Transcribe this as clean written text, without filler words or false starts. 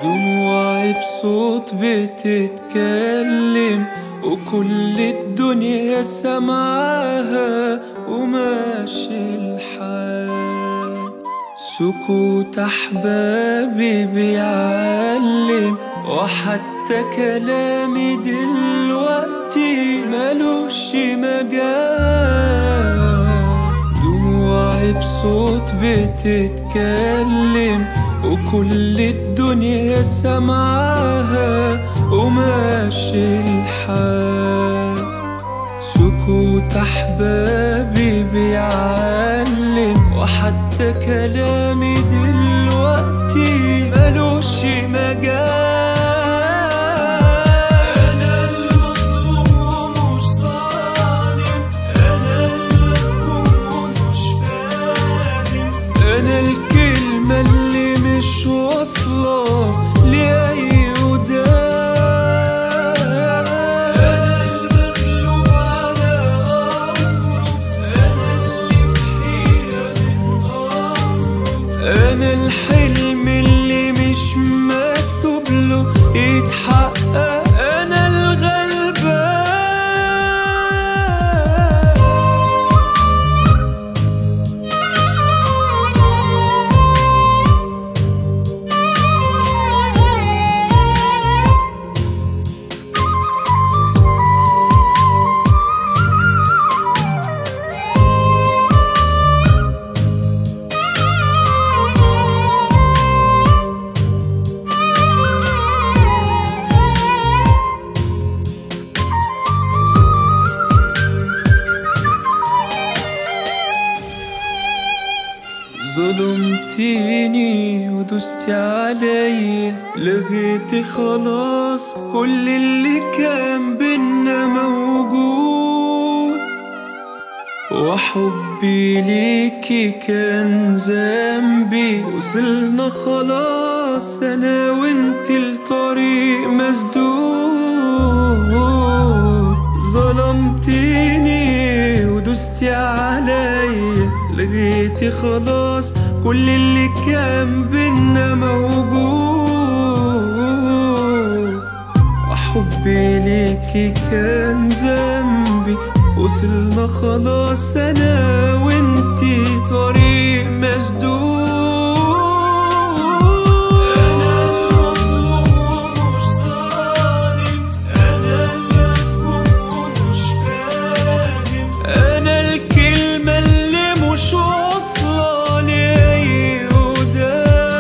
دموعي بصوت بتتكلم وكل الدنيا سمعاها وماشي الحال. سكوت أحبابي بيعلم وحتى كلامي دلوقتي ملوش مجال. دموعي بصوت بتتكلم وكل الدنيا سمعاها وماشي الحال. سكوت أحبابي بيعلم وحتى كلامي دلوقتي ملوش مجال. الكلمة اللي مش واصلة لأي ودان. أنا المغلوب على أمره، أنا اللي في حيرة من أمره. أنا الحلم اللي مش مكتوب له يتحقق، أنا الغلبان. ظلمتيني ودوستي عليا، لغيتي خلاص كل اللي كان بينا موجود. وحبي ليكي كان ذنبي، وصلنا خلاص انا وانتي لطريق مسدود. ظلمتيني ودوستي عليا، لغيتي خلاص كل اللي كان بينا موجود. وحبي ليكي كان ذنبي، وصلنا خلاص انا وانتي طريق مسدود.